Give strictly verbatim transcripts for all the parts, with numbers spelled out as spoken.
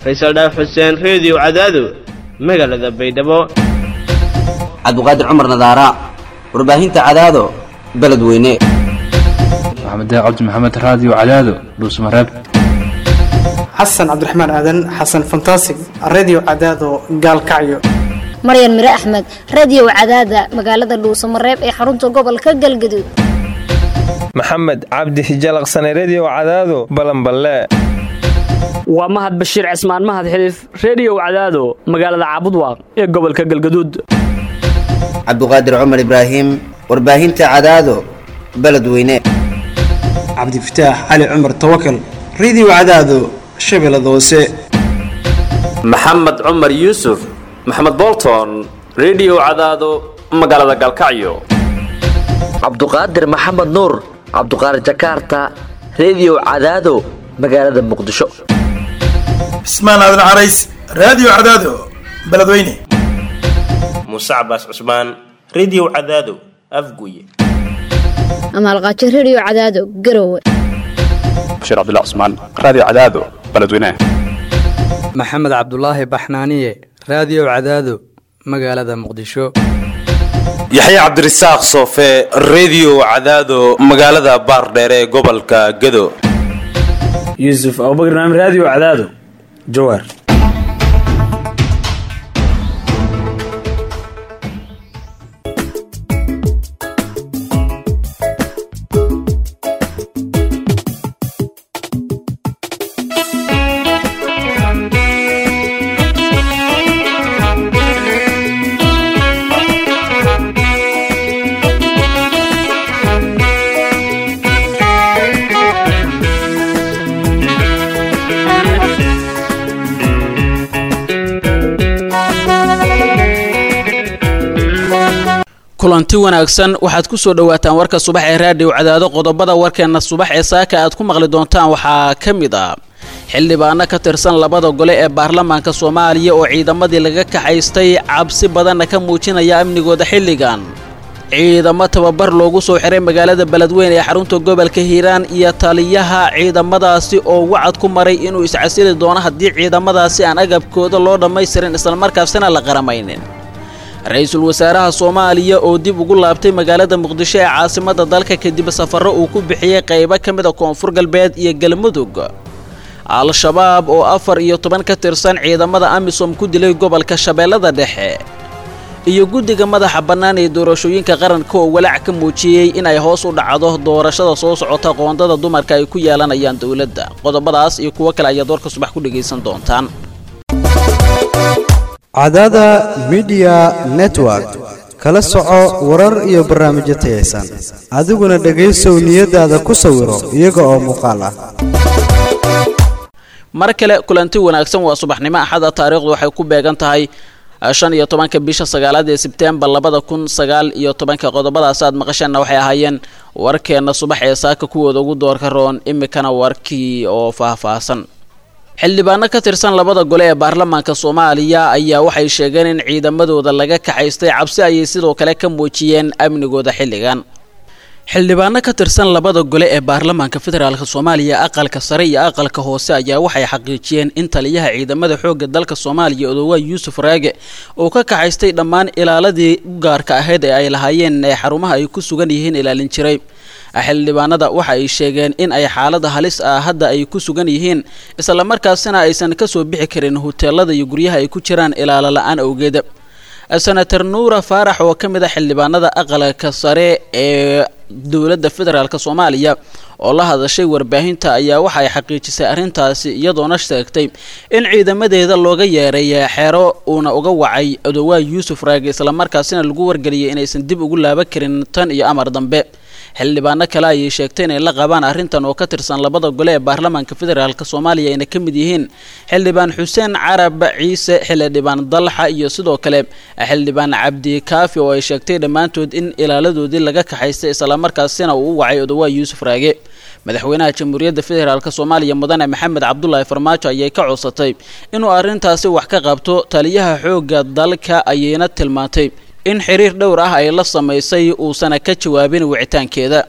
Faysal Dhaaf Xuseen Radio Cadaado magaalada Baydhabo Cabduqaadir Cumar Nadaara warbaahinta Cadaado beledweyne Maxamed Cabdi Maxamed Radio Cadaado Dhuusmareeb Xasan Cabdiraxmaan Aadan Xasan Fantastic Radio Cadaado Gaalkacyo Maryan Mira Ahmed Radio Cadaada magaalada Dhuusmareeb ee xarunta gobolka Galgaduud Maxamed Cabdi Hijalaqsane Radio Cadaado Balanballe waa Mahad Bashiir Cismaan Mahad Xiliif Radio Cadaado magaalada Caabudwaaq ee gobolka Galgaduud Cabduqaadir Cumar Ibraahim warbaahinta Cadaado beledweyne Cabdi Fataax Ali Cumar Tawakkal Radio Cadaado Shabeellada Hoose Maxamed Cumar Yuusuf Maxamed Bolton Radio Cadaado magaalada Galkacyo Cabduqaadir Maxamed Nuur Cabduqaadir Jakarta Radio Cadaado magaalada Muqdisho Ismaan Aadan Carays Radio Cadaado beledweyne Musa Abbas Usman Radio Cadaado Afguye Amal Qaaji Radio Cadaado Garowe Bashir Abdullah Usman Radio Cadaado beledweyne Maxamed Cabdullaahi Baxnaaniye Radio Cadaado magaalada Muqdisho Yaxya Cabdirasaaq Soofe Radio Cadaado magaalada Baardheer ee gobolka Gado Yusuf Abubakar Naam Radio Cadaado Jowhar kulanti wanaagsan waxaad ku soo dhawaataan warka subax ee raadiyo Cadaado qodobada warkeena subax ee saaka aad ku maqli doontaan waxa kamid ah xildhibaano ka tirsan labada gole ee baarlamaanka Soomaaliya oo ciidamadii laga kaxaystay cabsi badan ka muujinaya amnigooda xilligan ciidamo tababar loogu soo xiray magaalada Beledweyne ee xarunta gobolka Hiiraan iyo taliyaha ciidamadaasi oo wacad ku maray inuu iscasili doono hadii ciidamadaasi aan agabkooda loo dhameystirin isla markaasina la qaramaynin Ra'iisul Wasaaraha Soomaaliya oo dib ugu laabtay magaalada Muqdisho ee caasimadda dalka kadib safarro uu ku bixiyay qaybo kamid ah Koonfur Galbeed iyo Galmudug Al-Shabaab oo afar iyo toban ka tirsan ciidamada AMISOM ku dilay gobolka Shabeellada Dhexe iyo guddiga madaxa bannaan ee doorashooyinka qaranka oo walaac ka muujiyay in ay hoos u dhacdo doorashada soo socota qoondada dumarka ay ku yeelanayaan dawladda qodobadaas iyo kuwa kale ayaa doorka subax ku dhageysan doontaan Cadaada Media Network kala soco warar iyo barnaamijyo tayeysan adiguna dhageysow niyadaada ku sawiro iyaga oo muuqaal ah mar kale kulanti wanaagsan waa subaxnimo axada taariikhdu waxay ku beegan tahay shan iyo tobanka bisha sagaalaad ee Sebtembar labada kun sagaal iyo tobanka qodobadaas aad maqasheen waxay ahaayeen warkeena subax ee saaka kuwooda ugu doorka roon imikana warkii oo faahfaahsan xildhibaano ka tirsan labada gole ee baarlamaanka Soomaaliya ayaa waxay sheegeen in ciidamadooda laga kaxaystay cabsi ay sidoo kale ka muujiyeen amnigooda xilligan xildhibaano ka tirsan labada gole ee baarlamaanka federaalka Soomaaliya aqalka sare iyo aqalka hoose ayaa waxay xaqiijiyeen in taliyaha ciidamada xoogga dalka Soomaaliya Odawa Yuusuf Raage oo ka kaxaystay dhammaan ilaaladii gaarka ahayd ee ay lahaayeen ee xarumaha ay ku sugan yihiin ilaalin jiray xildhibaanada waxa ay sheegeen in ay xaalada halis ah hadda ay ku sugan yihiin isla markaasina aysan ka soo bixi karin hoteelada iyo guryaha ay ku jiraan ilaalo la'aan awgeed Senator Nuura Faarax oo kamid ah xildhibaanada aqalka sare ee dawladda federaalka Soomaaliya oo la hadashay warbaahinta ayaa waxa ay xaqiijisay arintaasi iyadoo sheegtay in ciidamadeeda looga yeeray xeero una uga wacay Odawa Yuusuf Raage isla markaasina lagu wargeliyay inaysan dib ugu laaban karin tan iyo amar dambe xildhibaano kale ay sheegtay in la qabaan arintan oo ka tirsan labada gole ee baarlamaanka federaalka Soomaaliya inay kamid yihiin xildhibaan Xuseen Carab Ciise xildhibaan Dalxa iyo sidoo kale xildhibaan Cabdi Kaafi oo ay sheegtay dhamaantood in ilaaladoodii laga kaxaystay isla markaasina uu wacay Odawa Yuusuf Raage madaxweynaha Jamhuuriyadda Federaalka Soomaaliya Mudane Maxamed Cabdullaahi Farmaajo ayay ka codsatay inuu arintaasi wax ka qabto taliyaha xoogga dalka ayayna tilmaantay in xiriir dhowr ah ay la sameysay uu sana ka jawaabin wicitaankeeda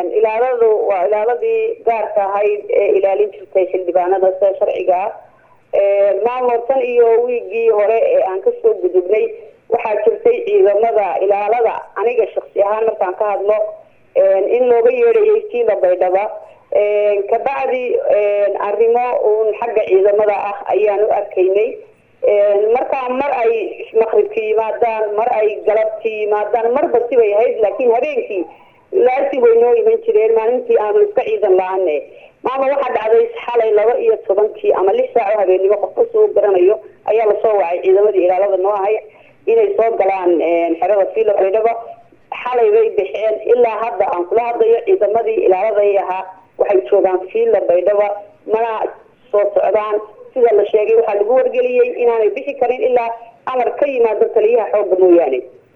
ilaaladu waa ilaaladii gaarka ahayd ee ilaalin jirtay xildhibaanada sida sharciga maamultan iyo wiigii hore ee aan kasoo gudubnay waxaa jirtay ciidamada ilaalada aniga shaksi ahaan markaan ka hadlo in looga yeedhayay tiila baydhaba kabacdi arrimo uun xagga ciidamada ah ayaan u arkaynay markaa mar ay maqribka yimaadaan mar ay galabtii yimaadaan marba sibay ahayd laakiin habeenkii laasi way noo iman jireen maalintii aanu iska ciidan la-aane maama waxaa dhacday xalay laba iyo tobankii ama lix saac oo habeennimo qofka soo garanayo ayaa lasoo wacay ciidamadii ilaalada noo ahay inay soo galaan xerada fiila baydhaba xalay bay baxeen ilaa hadda aan kula hadlayo ciidamadii ilaaladay ahaa waxay joogaan fiila baydhaba mana soo socdaan sida la sheegay waxaa lagu wargeliyey inaanay bixi karin ilaa amar ka yimaado taliyaha xoogga mooyaane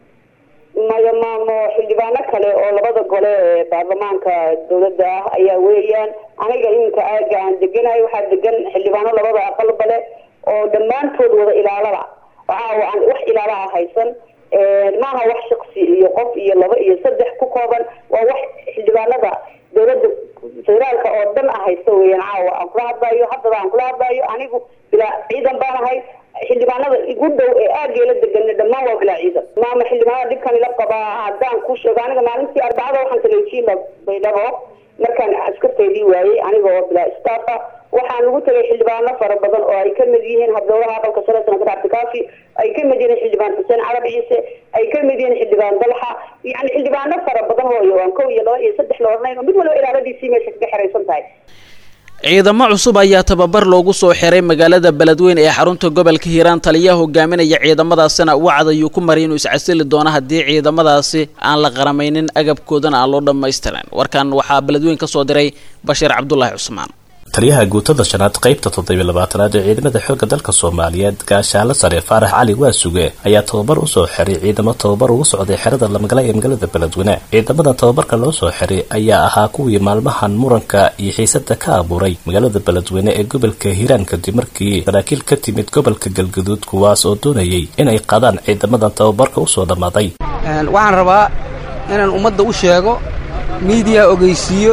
maya maamo xildhibaano kale oo labada gole ee baarlamaanka dowladda ah ayaa weeyaan aniga iminka aaga aan deganahay waxaa degan xildhibaano labada aqalba leh oo dhammaantood wada ilaalada caawa aan wax ilaalaha haysan maaha wax shaksi iyo qof iyo laba iyo saddex ku kooban waa wax xildhibaanada dowladda federaalka oo dhan ah haysta weeyaan caawa aan kula hadlayo haddaba aan kula hadlayo anigu bilaa ciidan baan ahay xildhibaanada igu dhow ee aaggeela degan dhammaan waa bilaa ciidan maama xildhibaanada dhibkan ila qabaa haddaan ku sheego aniga maalintii arbacada waxaan telejiila baydhabo markaan askarteedii waayey aniga oo bilaa staffa waxaan ugu tagay xildhibaano fara badan oo ay kamid yihiin habdowlaha aqalka sare sanadka cabdikaafi ay kamid yihiin xildhibaan xuseen carab ciise ay kamid yihiin xildhibaan dalxa yani xildhibaano fara badan hooyo aan kow iyo laba iyo saddex la oranayn oo mid walba ilaaladiisii meesha kaga xeraysan tahay ciidamo cusub ayaa tababar loogu soo xiray magaalada beledweyne ee xarunta gobolka hiiraan taliyaha hogaaminaya ciidamadaasina wacd ayuu ku maray inuu iscasili doono haddii ciidamadaasi aan la qaramaynin agabkoodana aan loo dhammaystirin warkan waxaa beledweyne ka soo diray bashiir cabdulaahi cusmaan taliyaha guutada shanaad qaybta toddobiyo labaatanaad ee ciidamada xoogga dalka soomaaliyeed gaashaale sare faarax cali waasuge ayaa tababar usoo xiray ciidamo tababar ugu socday xerada lamagala ee magaalada beledweyne ciidamada tababarka loo soo xiray ayaa ahaa kuwii maalmahan muranka iyo xiisada ka abuuray magaalada beledweyne ee gobolka hiiraan kadib markii saraakiil ka timid gobolka galgaduud kuwaas oo doonayay inay qaadaan ciidamadan tababarka usoo dhammaaday waxaan rabaa inaan ummadda u sheego miidiya ogeysiiyo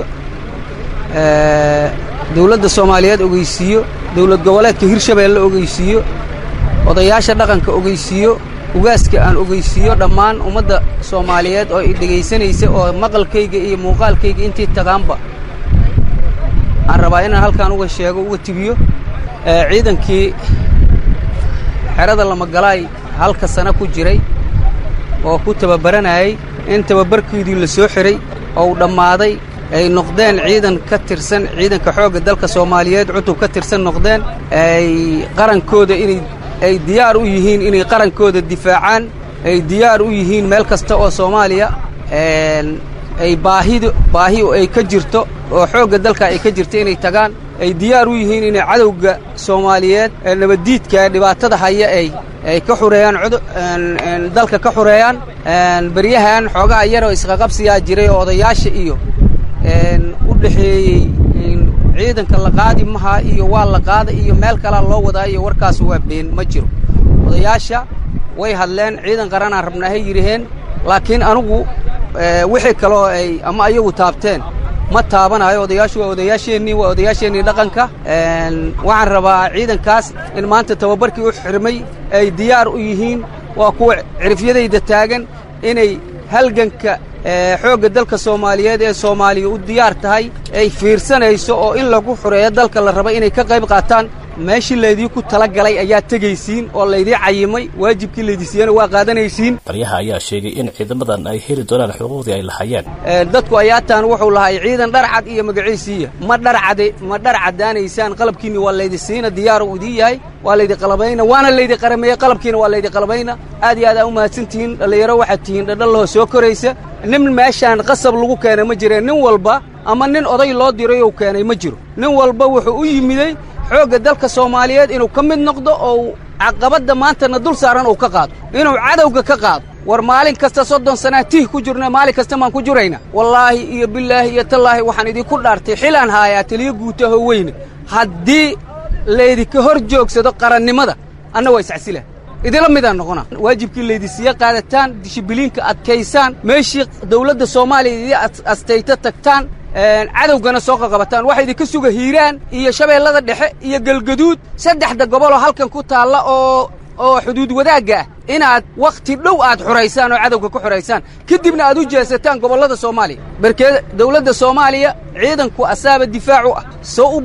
dowladda soomaaliyeed ogeysiiyo dowlad goboleedka hirshabeelle ogeysiiyo odayaasha dhaqanka ogeysiiyo ugaaska aan ogeysiiyo dhammaan ummadda soomaaliyeed oo i dhegaysanaysa oo maqalkayga iyo muuqaalkayga intii taqaanba aan rabaa inaan halkaan uga sheego uga tibiyo ciidankii xerada lamagalaay halka sano ku jiray oo ku tababaranayay in tababarkoodii la soo xiray oo uu dhammaaday ay noqdeen ciidan ka tirsan ciidanka xoogga dalka soomaaliyeed cutub ka tirsan noqdeen ay qarankooda inay ay diyaar u yihiin inay qarankooda difaacaan ay diyaar u yihiin meel kasta oo soomaaliya ay baahidu baahi ay ka jirto oo xoogga dalka ay ka jirto inay tagaan ay diyaar u yihiin inay cadowga soomaaliyeed ee nabaddiidka dhibaatada haya ay ay ka xureeyaan dalka ka xureeyaan baryahan xoogaha yaroo isqaqabsiyaa jiray oo odayaasha iyo u dhaxeeyey ciidanka la qaadi maha iyo waa la qaada iyo meel kalaa loo wadaa iyo warkaas waa been ma jiro odayaasha way hadleen ciidan qaranaan rabnaahay yidhaheen laakiin anugu wixii kaloo ay ama ayagu taabteen ma taabanayo odayaashu waa odayaasheennii waa odayaasheennii dhaqanka waxaan rabaa ciidankaas in maanta tababarkii u xirmay ay diyaar u yihiin waa kuwa cirifyadayda taagan inay halganka xoogga dalka soomaaliyeed ee soomaaliya u diyaar tahay ay fiirsanayso oo in lagu xureeyo dalka la raba inay ka qayb qaataan meeshii laydii ku talagalay ayaa tegaysiin oo laydii cayimay waajibkii laydii siiyana waa qaadanaysiin taliyaha ayaa sheegay in ciidamadan ay heli doonaan xuquuqdii ay lahaayeen dadku ayaataan wuxuu lahay ciidan dharcad iyo magaciisiiya ma dharcade ma dharcadaanaysaan qalabkiinni waa laydi siina diyaar uu idii yahay waa laydi qalabayna waana laydi qarameeye qalabkiina waa laydi qalabayna aad iyo aad aa u mahadsan tihiin dhallinyaro waxaad tihiin dhadhallahoo soo koraysa nin meeshaan qasab lagu keenay ma jireen nin walba ama nin oday loo dirayou keenay ma jiro nin walba wuxuu u yimiday xoogga dalka soomaaliyeed inuu ka mid noqdo oo caqabadda maantana dul saaran uu ka qaado inuu cadowga ka qaado war maalin kasta soddon sanaa tih ku jirna maalin kasta maan ku jirayna wallaahi iyo bilaahi iyo tallaahi waxaan idinku dhaartay xilaan haayaa taliyo guutaho weyne haddii laydinka hor joogsado qarannimada anna waa iscasila idinla midaan noqona waajibkii laydisiiya qaadataan dishibiliinka adkaysaan meeshii dawladda soomaaliya idii astayta tagtaan cadowgana soo qaqabataan waxaa idinka suga hiiraan iyo shabeellada dhexe iyo galgaduud saddexda goboloo halkan ku taalla oo oo xuduud wadaagga ah inaad wakhti dhow aad xuraysaan oo cadowga ku xuraysaan kadibna aad u jeesataan gobollada soomaaliya barkeeda dawladda soomaaliya ciidanku asaaba difaac u ah soo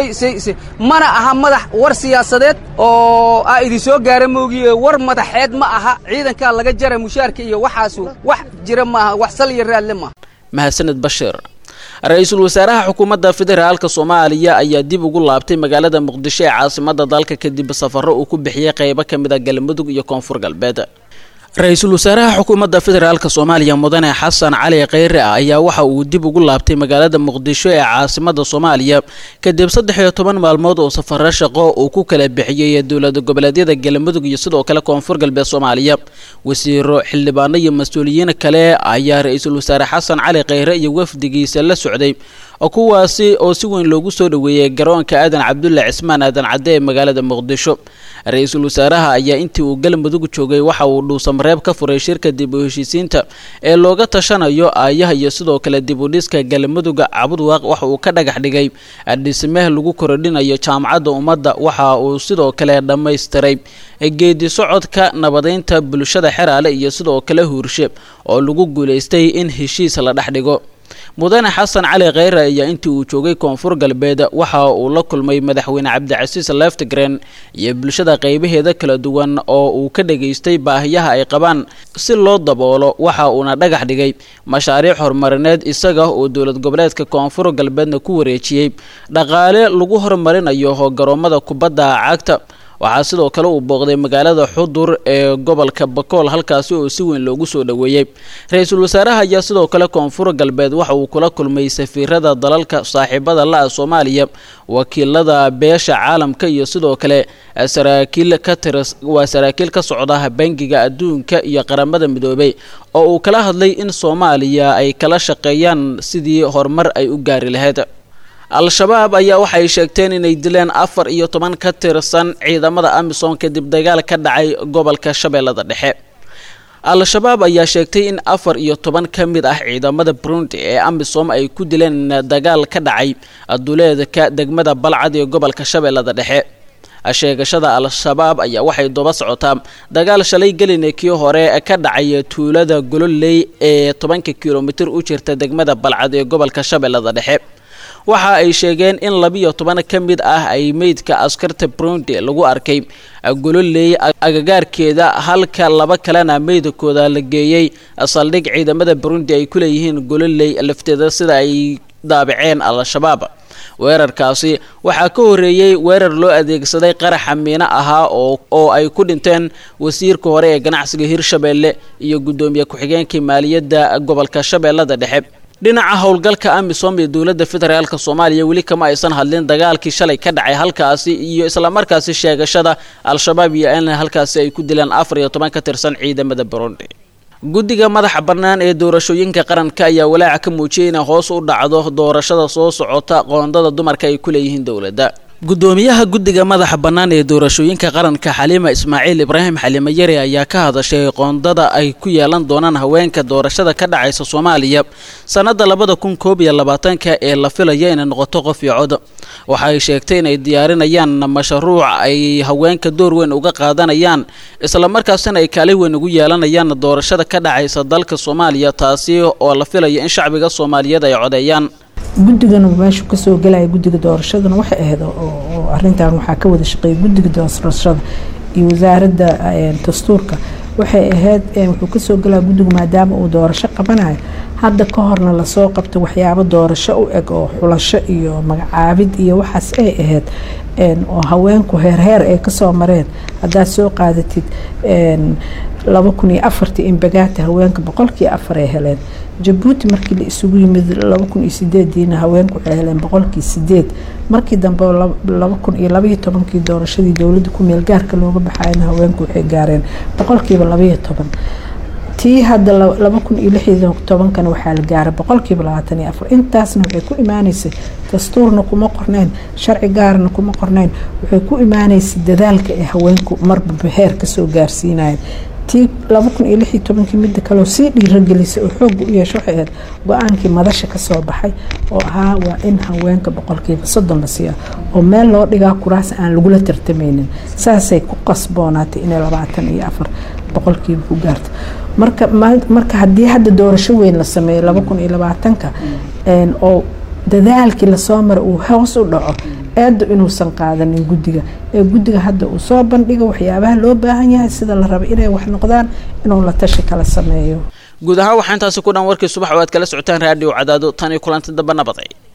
mana aha madax war siyaasadeed oo aa idin soo gaara moogiye war madaxeed ma aha ciidankaa laga jara mushaarka iyo waxaasu wax jira maaha wax sal iyo raadle maaha mahadsaned bashiir ra-iisul wasaaraha xukuumadda federaalka soomaaliya ayaa dib ugu laabtay magaalada muqdisho ee caasimada dalka kadib safarro uu ku bixiyey qaybo ka mid a galmudug iyo koonfur galbeed ra-iisul wasaaraha xukuumadda federaalka soomaaliya mudane xasan cali kheyre ah ayaa waxa uu dib ugu laabtay magaalada muqdisho ee caasimada soomaaliya kadib saddex iyo toban maalmood oo safarro shaqo uu ku kala bixiyey dowlada goboleedyada galmudug iyo sidoo kale koonfur galbeed soomaaliya wasiiro xildhibaano iyo mas-uuliyiin kale ayaa ra-iisul wasaare xasan cali kheyre iyo wafdigiisa la socday kuwaasi oo si weyn loogu soo dhaweeyey garoonka aadan cabdulle cismaan aadan cadde ee magaalada muqdisho ra-iisul wasaaraha ayaa intii uu galmudug joogay waxa uu dhuusamareeb ka furay shirka dib u heshiisiinta ee looga tashanayo aayaha iyo sidoo kale dib u dhiska galmuduga cabudwaaq waxa uu ka dhagax dhigay dhismeh lagu korodhinayo jaamacadda ummadda waxa uu sidoo kale dhammaystiray geedi socodka nabadeynta bulshada xeraale iyo sidoo kale huurshe oo lagu guulaystay in heshiis la dhex dhigo mudane xasan cali kheyre ayaa intii uu joogay koonfur galbeed waxa uu la kulmay madaxweyne cabdicasiis leftigren iyo bulshada qaybaheeda kala duwan oo uu ka dhageystay baahiyaha ay qabaan si loo daboolo waxa uuna dhagax dhigay mashaariic horumarineed isaga oo dowlad goboleedka koonfur galbeedna ku wareejiyey dhaqaale lagu horumarinayo garoomada kubadda cagta waxaa sidoo kale uu booqday magaalada xudur ee gobolka bakool halkaasi oo si weyn loogu soo dhaweeyey ra-iisul wasaaraha ayaa sidoo kale koonfur galbeed waxa uu kula kulmay safiirada dalalka saaxiibada la-a soomaaliya wakiilada beesha caalamka iyo sidoo kale saraakiil ka tiras waa saraakiil ka socda bangiga adduunka iyo qaramada midoobay oo uu kala hadlay in soomaaliya ay kala shaqeeyaan sidii horumar ay u gaari lahayd al-shabaab ayaa waxay sheegteen inay dileen afar iyo toban ka tirsan ciidamada amisom kadib dagaal ka dhacay gobolka shabeellada dhexe al-shabaab ayaa sheegtay in afar iyo toban ka mid ah ciidamada burundi ee amisom ay ku dileen dagaal ka dhacay duleedka degmada balcad ee gobolka shabeellada dhexe sheegashada al-shabaab ayaa waxay daba socotaa dagaal shalay geline kii hore ka dhacay tuulada gololey ee tobanka kilomitir u jirta degmada balcad ee gobolka shabeellada dhexe waxa ay sheegeen in labiyo toban ka mid ah ay meydka askarta burundi lagu arkay gololey agagaarkeeda halka laba kalena meydkooda la geeyey saldhig ciidamada burundi ay ku leeyihiin gololey lafteeda sida ay daabaceen al-shabaab weerarkaasi waxaa ka horeeyey weerar loo adeegsaday qaraxa miino ahaa oo oo ay ku dhinteen wasiirka hore ee ganacsiga hirshabeelle iyo guddoomiye ku-xigeenkii maaliyadda gobolka shabeellada dhexe dhinaca howlgalka amisom ee dowladda federaalka soomaaliya weli kama aysan hadlin dagaalkii shalay ka dhacay halkaasi iyo islamarkaasi sheegashada al-shabaab iyo in halkaasi ay ku dileen afar iyo toban ka tirsan ciidamada burundi guddiga madaxa bannaan ee doorashooyinka qaranka ayaa walaaca ka muujiyay inay hoos u dhacdo doorashada soo socota qoondada dumarka ay ku leeyihiin dowladda gudoomiyaha guddiga madaxa bannaan ee doorashooyinka qaranka xaliima ismaaciil ibraahim xaliime yare ayaa ka hadashay qoondada ay ku yeelan doonaan haweenka doorashada ka dhacaysa soomaaliya sanada labada kun koob iyo labaatanka ee la filaya inay noqoto qof iyo cod waxa ay sheegtay inay diyaarinayaan mashruuc ay haweenka door weyn uga qaadanayaan isla markaasina ay kaalin weyn ugu yeelanayaan doorashada ka dhacaysa dalka soomaaliya taasi oo la filaya in shacbiga soomaaliyeed ay codeeyaan guddigana meeshu kasoo galaya guddiga doorashadana waxay ahayd oo arintan waxaa ka wada shaqeeyay guddiga doorashada iyo wasaaradda dastuurka waxay ahayd wuxuu kasoo galaya guddiga maadaama uu doorasho qabanayo hadda ka horna lasoo qabto waxyaabo doorasho u eg oo xulasho iyo magacaabid iyo waxaas ay ahayd oo haweenku heerheer ay kasoo mareen haddaad soo qaadatid laba kun iyo afartii in bagaata haweenka boqolkii afar ay heleen jabuuti markii la isugu yimid laba kun iyo sideediina haweenku waxay heleen boqolkii sideed markii dambe laba kun iyo labaiyo tobankii doorashadii dowladda ku meel gaarka looga baxayna haweenku waxay gaareen boqolkiiba labaiyo toban tii hadda laba kun iyo lix iyo tobankana waxaa la gaaray boqolkiiba labaatan iyo afar intaasna waxay ku imaanaysay dastuurna kuma qornayn sharci gaarna kuma qornayn waxay ku imaanaysay dadaalka ee haweenku marba heer kasoo gaarsiinayeen tii laba kun iyo lix iyo tobankii midda kaleo sii dhiiragelisay oo xoog u yeesho waxay ahayd go-aankii madasha ka soo baxay oo ahaa waa in haweenka boqolkiiba soddon la siiya oo meel loo dhigaa kuraas aan lagula tartamaynin saasay ku qasboonaatay inay labaatan iyo afar boqolkiiba ku gaarto marka marka haddii hadda doorasho weyn la sameeyo laba kun iyo labaatanka oo dadaalkii lasoo mara uu hoos u dhaco aada inuusan qaadanin guddiga ee guddiga hadda uu soo bandhigo waxyaabaha loo baahan yahay sida la rabo inay wax noqdaan inuu la tashi kala sameeyo guud ahaan waxaa intaasi ku dhan warkii subax oo aad kala socotaan raadiyo cadaado tan iyo kulanti dambe nabaday